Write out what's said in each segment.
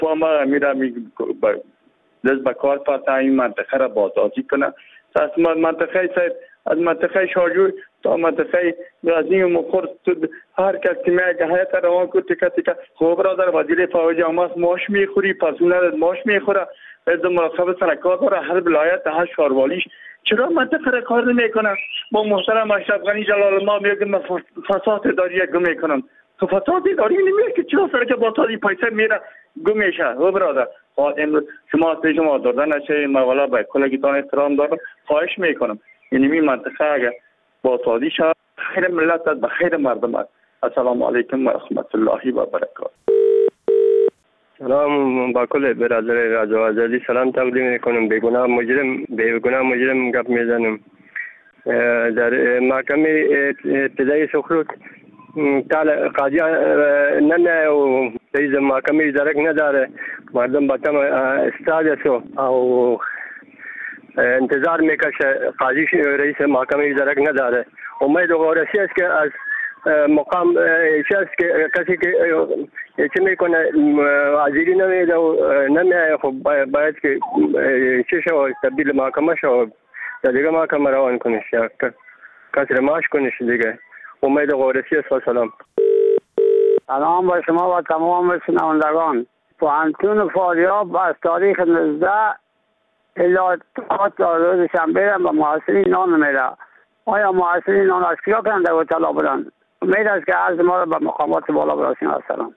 با ما میره دست به کار پاتا این منطقه را بازسازی کنه. از منطقه سید از منطقه شارجوی تا منطقه غزنی و مخور هر کس که میگه حیات روان کو تیکه تیکه خب برادر وزیر فوج آماس ماش میخوری پسونه ماش میخوره از مراقبه سرکار داره هر ولایت هر شاروالیش چرا منطقه را کار نمیکنه؟ با محترم اشرف غنی جلال الله میگه فساد اداری گم میکنم تو فساد اداری نمیشه که چرا سرکه با تازی پیسه میره گم میشه و برادر امروز شما پیش ما دادن نشه موالا به کلگیتان احترام دارم خواهش میکنم یعنی این منطقه اگر با تازی شد خیر ملت است بخیر مردم است. السلام علیکم و رحمت الله و برکاته. سلام با کل برادر رضا آزادی سلام تقدیم میکنم. بیگناه مجرم گپ میزنم. در محکمه ابتدایی سخروت قاضی نه و رئیس محکمه درک نداره مردم با تم استاد است او انتظار میکشه قاضی رئیس محکمه درک نداره. امید و رسی است که از مقام است که کسی که چه میکنه حاضری نمیده و نمیایه خب باید که چه شو تبدیل محکمه شو یا دیگه محکمه روان کنش یا کسی رماش کنش دیگه. امید غورسی است. سلام با شما و تمام شنوندگان. پوهنتون فاریاب از تاریخ 19 الی روز شنبه به محصلین نان میده. آیا محصلین نان از کیا کننده و طلا بودن؟ امید است که عرض ما را به مقامات بالا برسونید. السلام.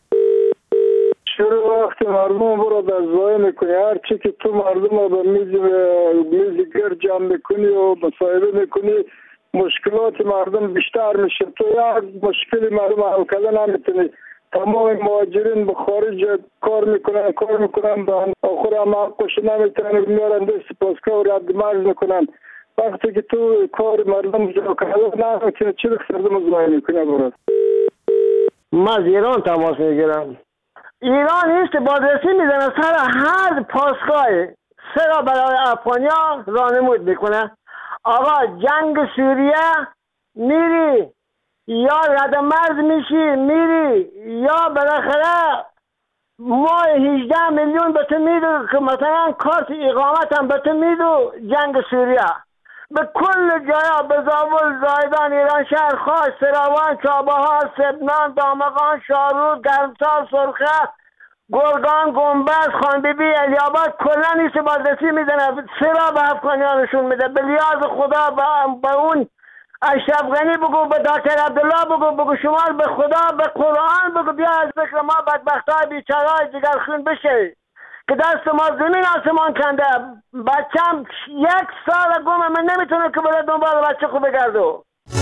شروع وقتی مردم برو در زای میکنی هر چی که تو مردم رو به میز گرد جمع میکنی و مصاحبه میکنی مشکلات مردم بیشتر میشه. تو یک مشکل مردم حل کردن نمیتونی. تمام مهاجرین به خارج کار میکنن به آخر هم حقش نمیتونن میارن دست پاسکا و رد مرز میکنن. وقتی که تو کار مردم جا کرده نمیتونی چی بخصردم از مایی میکنه برد. من از ایران تماس میگیرم. ایران است بازرسی میزنه سر هر پاسگاه سرا برای افغانیا رانمود میکنه. آقا جنگ سوریه میری یا رد مرز میشی میری یا بالاخره ما 18 میلیون به تو میدو که مثلا کارت اقامت هم به تو میدو جنگ سوریه به کل جایا به زابل زایدان ایران شهر خاص سراوان چابهار سبنان دامغان شارو گرمسار سرخه گرگان گنبز خانبیبی الیاباد کلا نیست بازرسی میزنه سرا به افغانیانشون میده. به لیاز خدا به اون اشرف غنی بگو به دکتر عبدالله بگو شما به خدا به قرآن بگو بیا از ذکر ما بدبختای بیچارهای دیگر خون بشه که دست ما زمین آسمان کنده. بچم 1 سال گمه من نمیتونم که بره دنبال بچه خوب بگردو.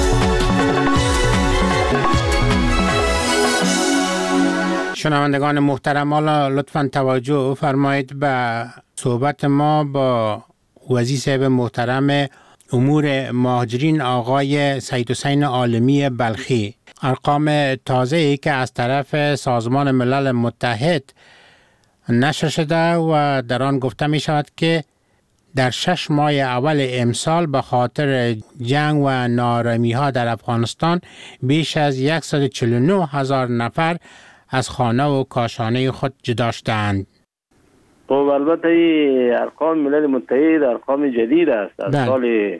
شنوندگان محترم حالا لطفاً توجه فرمایید به صحبت ما با وزیر صاحب محترم امور مهاجرین آقای سید حسین عالمی بلخی. ارقام تازه‌ای که از طرف سازمان ملل متحد نشر شده و در آن گفته می شود که در 6 ماه اول امسال به خاطر جنگ و ناآرامی ها در افغانستان بیش از 149,000 نفر از خانه و کاشانه خود جدا شدند. خب البته این ارقام ملل متحد ارقام جدید است از سال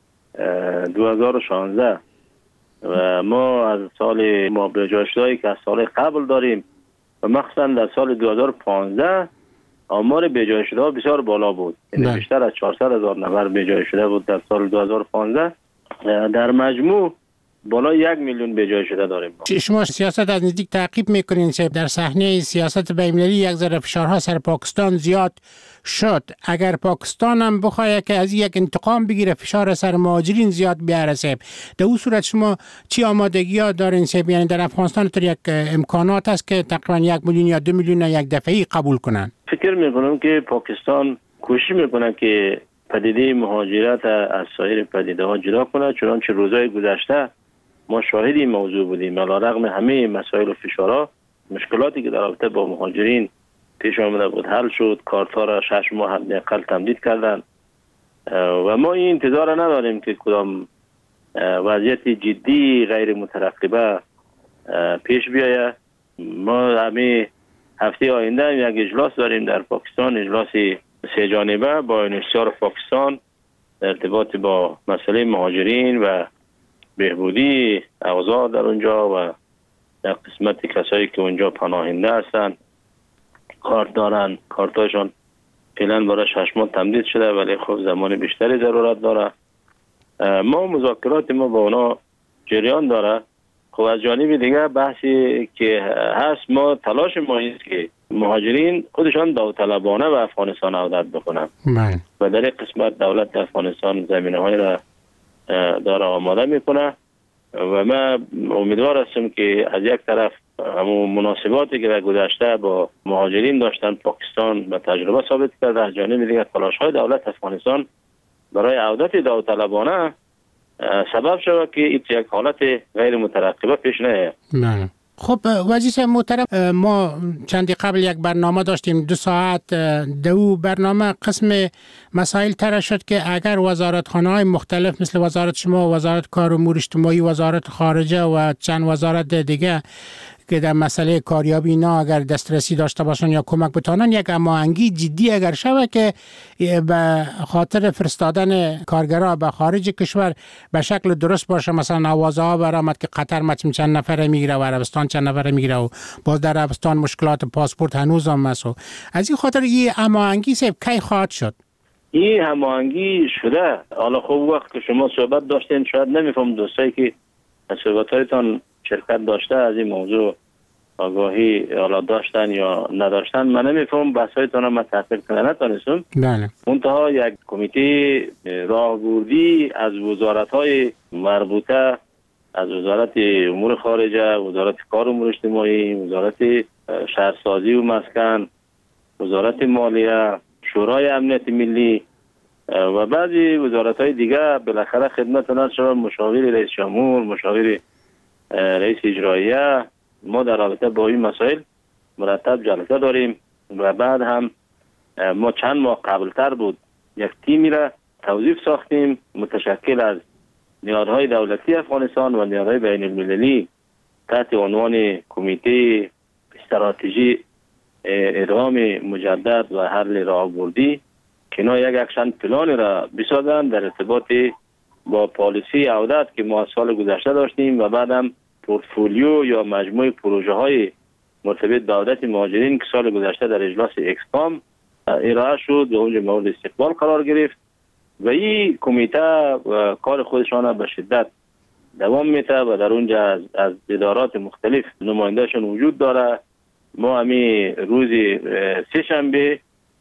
2016 و ما از سال ما به جای شده‌ای که از سال قبل داریم و مخصوصا در سال 2015 آمار به جای شده بسیار بالا بود. یعنی بیشتر از 400,000 نفر به جای شده بود در سال 2015. در مجموع بالای 1 میلیون به جای شده داریم. شما سیاست از نزدیک تعقیب میکنین که در صحنه سیاست بین‌المللی یک ذره فشارها سر پاکستان زیاد شد. اگر پاکستان هم بخواد که از یک انتقام بگیره فشار سر مهاجرین زیاد بیاره سیب، در اون صورت شما چی آمادگی ها دارین سیب؟ یعنی در افغانستان تو یک امکانات هست که تقریبا 1 میلیون یا 2 میلیون یک دفعی قبول کنن؟ فکر میکنم که پاکستان کوشش میکنه که پدیده مهاجرت از سایر پدیده ها جدا کنه، چنانچه روزهای گذشته ما شاهد این موضوع بودیم. علیرغم همه مسائل و فشارها مشکلاتی که در رابطه با مهاجرین پیش آمده بود حل شد. کارت‌ها را 6 ماه حداقل تمدید کردند و ما این انتظار نداریم که کدام وضعیت جدی غیر مترقبه پیش بیاید. ما همه هفته آینده یک اجلاس داریم در پاکستان، اجلاس 3 جانبه با انشیار پاکستان در ارتباط با مسئله مهاجرین و بهبودی اوضاع در اونجا و در قسمت کسایی که اونجا پناهنده هستند، کارت دارن، کارتاشون فعلا برای 6 ماه تمدید شده ولی خب زمان بیشتری ضرورت داره. ما مذاکرات ما با اونا جریان داره. خب از جانب دیگه بحثی که هست، ما تلاش ما است که مهاجرین خودشان داوطلبانه به افغانستان عودت بکنن و در این قسمت دولت افغانستان زمینه های را داره آماده میکنه و من امیدوار هستم که از یک طرف همون مناسباتی که در گذشته با مهاجرین داشتن پاکستان به تجربه ثابت کرده، از جانب دیگر تلاش های دولت افغانستان برای عودت داوطلبانه سبب شود که یک حالت غیر مترقبه پیش نیاید. خب وزیر محترم، ما چندی قبل یک برنامه داشتیم 2 ساعت. دو برنامه قسم مسائل طرح شد که اگر وزارتخانه‌های مختلف مثل وزارت شما، وزارت کار و امور اجتماعی، وزارت خارجه و چند وزارت دیگه که در مسئله کاریابی اینا اگر دسترسی داشته باشن یا کمک بتانن، یک هماهنگی جدی اگر شود که به خاطر فرستادن کارگرها به خارج کشور به شکل درست باشه، مثلا آوازه ها برآمد که قطر چند نفره میگیره و عربستان چند نفره میگیره و باز در عربستان مشکلات پاسپورت هنوز هم هست. از این خاطر این هماهنگی کی خواهد شد؟ این هماهنگی شده. حالا خب وقت که شما صحبت داشتین شاید نمیفهم دوستایی که صحبت‌هایتان شرکت داشته از این موضوع آگاهی حالا داشتن یا نداشتن، من نمیفهم بحثایتان را من تحقیق کنه نتانستم. بله. منتها یک کمیته راهبردی از وزارت‌های مربوطه، از وزارت امور خارجه، وزارت کار و امور اجتماعی، وزارت شهرسازی و مسکن، وزارت مالیه، شورای امنیت ملی و بعضی وزارت‌های دیگه بالاخره خدمت نرس شد، مشاور رئیس جمهور، مشاور رئیس اجراییه. ما در رابطه با این مسائل مرتب جلسه داریم و بعد هم ما چند ماه قبلتر بود یک تیمی را توظیف ساختیم متشکل از نهادهای دولتی افغانستان و نهادهای بین المللی تحت عنوان کمیته استراتژی ادغام مجدد و حل راهبردی که اینا یک اکشن پلان را بسازند در ارتباط با پالیسی عودت که ما سال گذشته داشتیم و بعدم پورتفولیو یا مجموعه پروژه های مرتبط به عودت مهاجرین که سال گذشته در اجلاس اکسفام ارائه شد و اونجا مورد استقبال قرار گرفت و این کمیته کار خودشان به شدت دوام میده و در اونجا از ادارات مختلف نمایندهشون وجود داره. ما همین روز 3 شنبه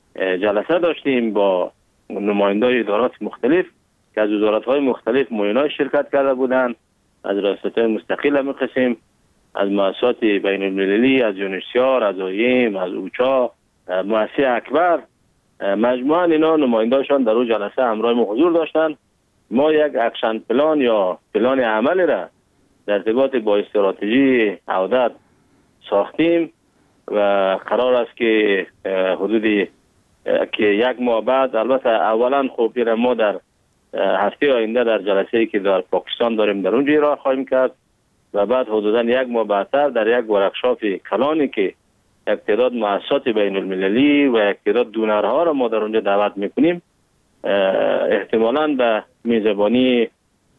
جلسه داشتیم با نماینده ادارات مختلف که از وزارت‌های مختلف معینای شرکت کرده بودند، از ریاست‌های مستقل همین قسم، از مؤسسات بین المللی، از یونسیار، از اویم، از اوچا، مؤسسه اکبر، مجموعاً اینا نماینده‌شان در اون جلسه همراه ما حضور داشتند. ما یک اکشن پلان یا پلان عمل را در ارتباط با استراتژی عودت ساختیم و قرار است که حدود که 1 ماه بعد، البته اولا خب ما در هفته آینده در جلسه‌ای که در پاکستان داریم در اونجا ارائه خواهیم کرد و بعد حدوداً 1 ماه بعدتر در یک ورکشاپ کلانی که یک تعداد مؤسسات بین المللی و یک تعداد دونرها را ما در اونجا دعوت میکنیم، احتمالاً به میزبانی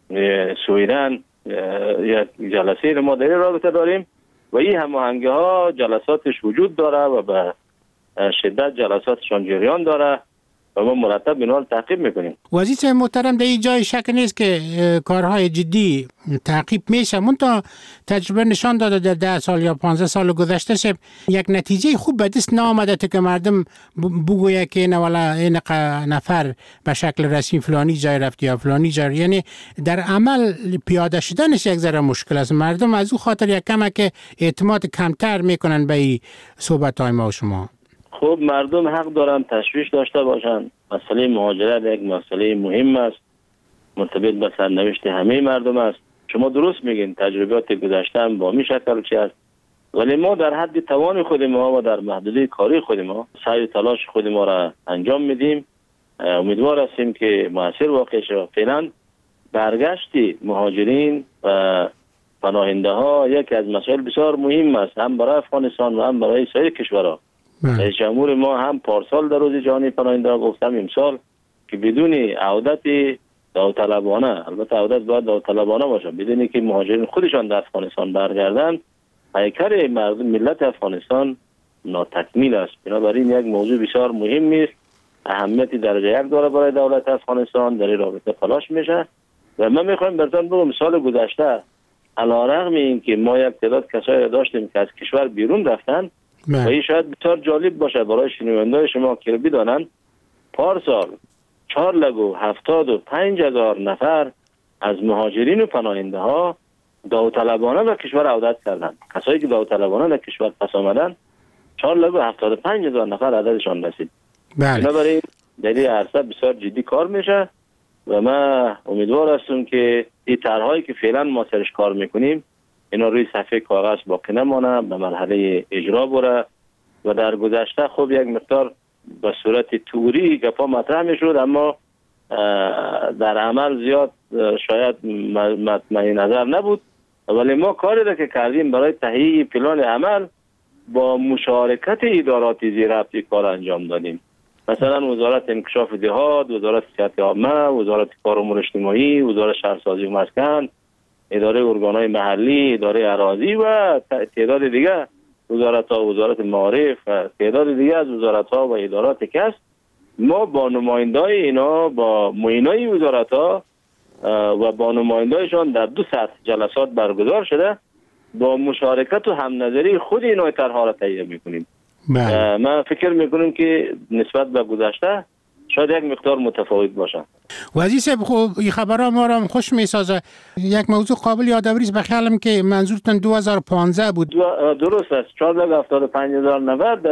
سویدن یک جلسه را ما در این رابطه داریم و این هماهنگی ها جلساتش وجود داره و به شدت جلساتشان جریان داره و ما مرتب اینا رو تعقیب میکنیم. وزیر محترم، در این جای شک نیست که کارهای جدی تعقیب میشه، منتها تجربه نشان داده در 10 سال یا 15 سال گذشته یک نتیجه خوب به دست نآمده که مردم بگویه که این نفر به شکل رسمی فلانی جای رفت یا فلانی جای، یعنی در عمل پیاده شدنش یک ذره مشکل است. مردم از او خاطر یک کمه که اعتماد کمتر میکنن به این صحبت‌های ما و شما. خب مردم حق دارن تشویش داشته باشن. مسئله مهاجرت یک مسئله مهم است، مرتبط به سرنوشت همه مردم است. شما درست میگین، تجربیات گذشته هم با می شکل چی است، ولی ما در حد توان خود ما و در محدوده کاری خود ما سعی و تلاش خود ما را انجام میدیم. امیدوار هستیم که موثر واقع شود. فعلا برگشت مهاجرین و پناهنده ها یکی از مسائل بسیار مهم است، هم برای افغانستان و هم برای سایر کشورها. رئیس جمهور ما هم پارسال در روز جهانی پناهنده ها گفتم امسال که بدون عودت داوطلبانه، البته عودت باید داوطلبانه باشه، بدون که مهاجرین خودشان در افغانستان برگردن، پیکر مردم ملت افغانستان ناتکمیل است. بنابراین یک موضوع بسیار مهم است، اهمیت درجه یک داره برای دولت افغانستان، در این رابطه تلاش میشه. و من میخوایم براتون بگم سال گذشته علیرغم اینکه ما یک تعداد کسایی را داشتیم که از کشور بیرون رفتن و این شاید بسیار جالب باشه برای شنونده‌های شما که بدانند، پارسال 4,75,000 نفر از مهاجرین و پناهنده ها داوطلبانه به کشور عودت کردند. کسایی که داوطلبانه به کشور پس آمدن 4,75,000 نفر عددشان رسید. بنابراین در این عرصه بسیار جدی کار میشه و من امیدوار هستم که این طرح‌هایی که فعلا ما سرش کار میکنیم اینا روی صفحه کاغذ باقی نمانه، به مرحله اجرا بره. و در گذشته خب یک مقدار به صورت توری گپا مطرح میشد، اما در عمل زیاد شاید مطمئن نظر نبود. ولی ما کاری را که کردیم برای تهیه پلان عمل با مشارکت ادارات زیرربط کار انجام دادیم. مثلا وزارت انکشاف دهات، وزارت صحت عامه، وزارت کار و امور اجتماعی، وزارت شهرسازی و مسکن، اداره ارگان‌های محلی، اداره اراضی و تعداد دیگه وزارت‌ها، وزارت معارف و تعداد دیگه از وزارت‌ها و ادارات کسب، ما با نمایندای اینا، با معینای وزارت‌ها و با نمایندایشان در 2 سطح جلسات برگزار شده، با مشارکت و هم نظری خود اینا طرح‌ها را تهیه می‌کنیم. من فکر میکنم که نسبت به گذشته شاید یک مقدار متفاوت باشه. وزیر صاحب خب این خبرها ما را خوش میسازه. یک موضوع قابل یادآوری است، بخیالم که منظورتون 2015 بود. درست است. 4,75,000 نفر در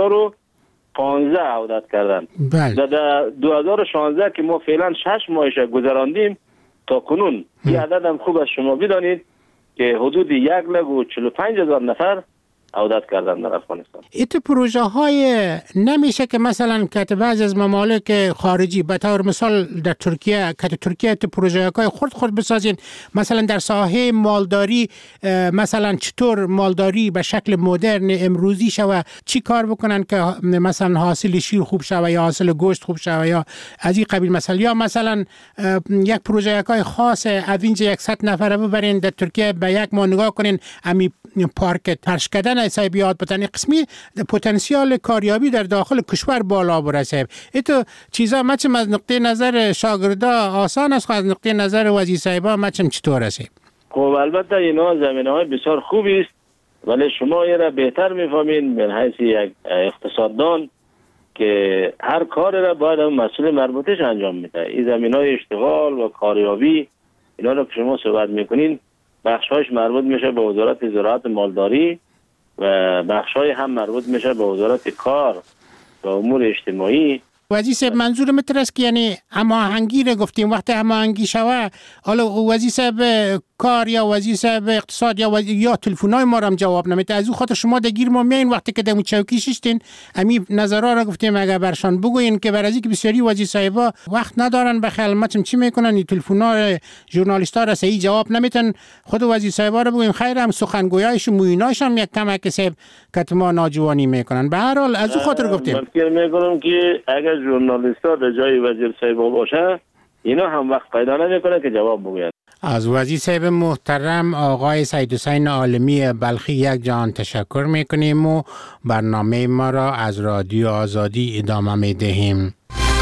2015 عودت کردن. در 2016 که ما فعلا 6 ماهش گذراندیم تا کنون این عدد هم خوب از شما بدانید که حدود 1,45,000 نفر عودت کردن در افغانستان. ایت پروژه های نمیشه که مثلا که بعضی از ممالک خارجی به طور مثال در ترکیه که ترکیه ایت پروژه های خود بسازین، مثلا در ساحه مالداری، مثلا چطور مالداری به شکل مدرن امروزی شوه، چی کار بکنن که مثلا حاصل شیر خوب شوه یا حاصل گوشت خوب شوه یا از این قبیل مثلا، یا مثلا یک پروژه های خاص اوینج 100 نفره ببرین در ترکیه به یک ماه نگاه کنین امی پارک ترش کردن حسابیات بتنی قسمی پتانسیل کاریابی در داخل کشور بالا برسه. ایتو چیزا مچم از نقطه نظر شاگردا آسان است، از نقطه نظر وزیر صاحبا مچم چطور است؟ خب البته اینا زمینه‌های بسیار خوبی است، ولی شما این را بهتر می‌فهمین من حیث یک اقتصاددان که هر کار را باید مسئول مربوطش انجام میده. این زمینه‌های اشتغال و کاریابی اینا رو که شما صحبت میکنین بخش‌هاش مربوط میشه به وزارت زراعت مالداری و بخش‌های هم مربوط میشه به وزارت کار و امور اجتماعی. وزیر صاحب منظور متر است که یعنی هماهنگی رو گفتیم، وقتی هماهنگی شوه حالا وزیر صاحب کار یا وزیر صاحب اقتصاد یا تلفن‌های ما رو هم جواب نمیده، از اون خاطر شما در گیر ما میایین وقتی که دمو چوکی ششتین همین نظرها رو گفتیم اگر برشان بگوین که برای اینکه بسیاری وزیر صاحبا وقت ندارن به خدمتم چی میکنن، این تلفن‌ها ژورنالیست‌ها را صحیح جواب نمیتن، خود وزیر صاحبا رو بگوین خیر هم سخنگویایش و مویناش هم یک کمک صاحب که ما ناجوانی میکنن. به هر حال از اون خاطر گفتیم من فکر میکنم که اگر ژورنالیست‌ها در جای وزیر صاحب باشه اینا هم وقت پیدا نمیکنه که جواب بگوین. از وزیر صاحب محترم آقای سید حسین عالمی بلخی یک جهان تشکر میکنیم و برنامه ما را از رادیو آزادی ادامه میدهیم.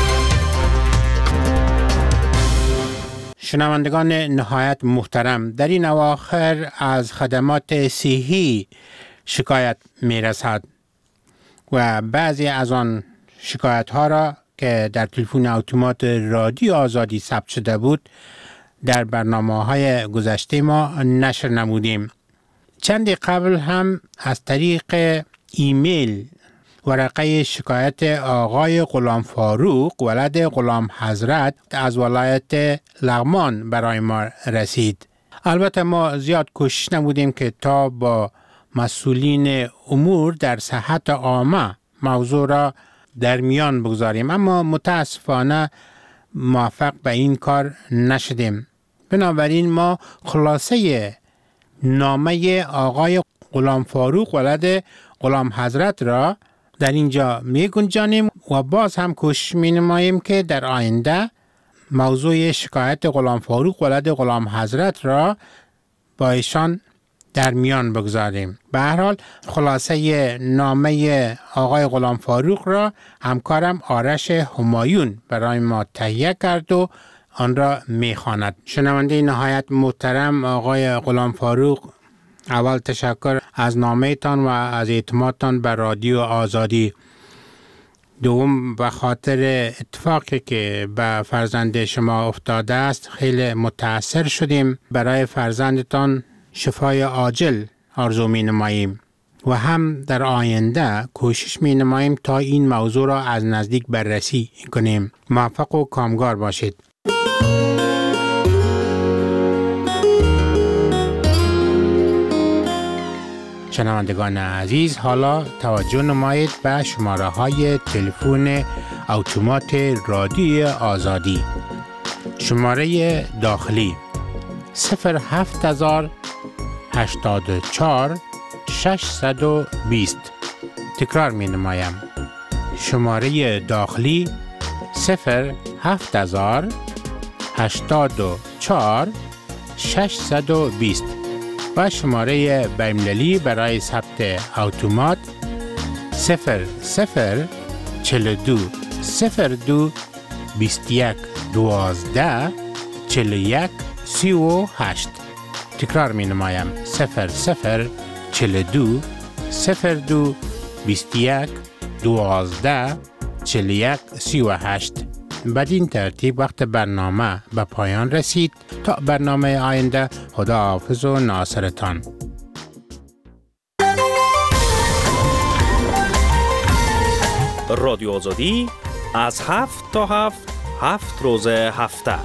شنوندگان نهایت محترم، در این اواخر از خدمات صحی شکایت میرسد و بعضی از آن شکایت ها را که در تلفن اتومات رادیو آزادی ثبت شده بود در برنامه‌های گذشته ما نشر نمودیم. چندی قبل هم از طریق ایمیل ورقه شکایت آقای غلام فاروق ولد غلام حضرت از ولایت لغمان برای ما رسید. البته ما زیاد کوشش نمودیم که تا با مسئولین امور در صحت عامه موضوع را در میان بگذاریم، اما متاسفانه موفق به این کار نشدیم. بنابراین ما خلاصه نامه آقای غلام فاروق ولد غلام حضرت را در اینجا می گنجانیم و باز هم کوشش می نماییم که در آینده موضوع شکایت غلام فاروق ولد غلام حضرت را با ایشان در میان بگذاریم. به هر حال خلاصه نامه آقای غلام فاروق را همکارم آرش همایون برای ما تهیه کرد و آن را میخواند. شنونده نهایت محترم آقای غلام فاروق، اول تشکر از نامه تان و از اعتمادتان به رادیو آزادی. دوم به خاطر اتفاقی که به فرزند شما افتاده است خیلی متأثر شدیم. برای فرزندتان شفای عاجل آرزو می نماییم و هم در آینده کوشش می نماییم تا این موضوع را از نزدیک بررسی کنیم. موفق و کامگار باشید. شنوندگان عزیز، حالا توجه نمایید به شماره های تلفن اتومات رادیو آزادی. شماره داخلی 07084 620. تکرار می نمایم. شماره داخلی 07084 620 و شماره بین‌المللی برای ثبت اتومات 0042 02 21 12 41 38. تکرار می نمایم. 0042 02 21 12 41 38. بدین ترتیب وقت برنامه به پایان رسید. تا برنامه آینده، خدا حافظ و ناصرتان. رادیو آزادی از 7 تا 7 روز هفته.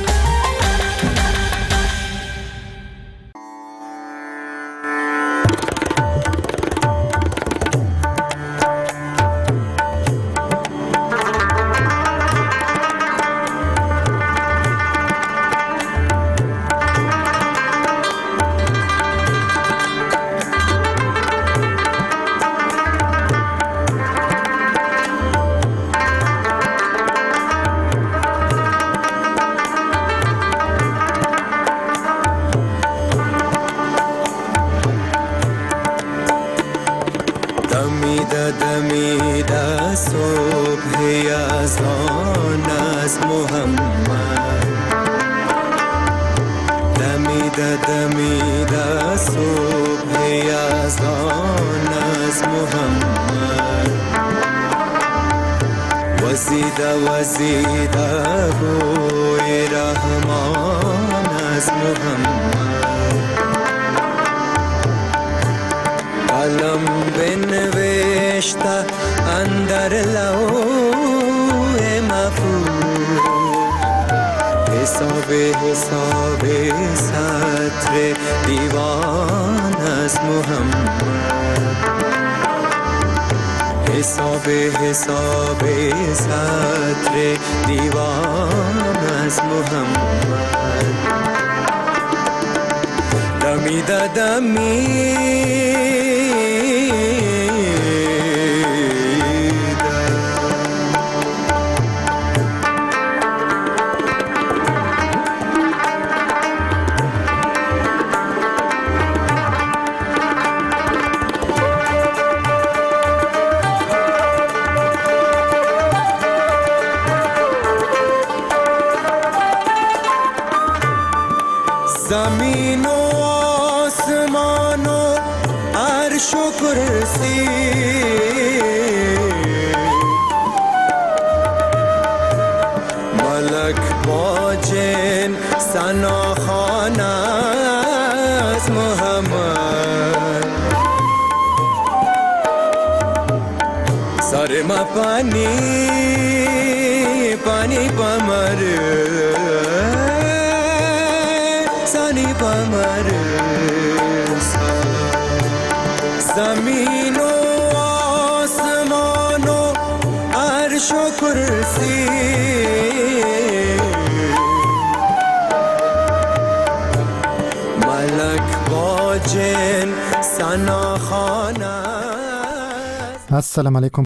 زمین و آسمان و عرش و کرسی ملک با جن ثناخوان از محمد سر ما پانی پانی پمر زمین و آسمان و عرش و کرسی ملک با جن سنا خانه. السلام علیکم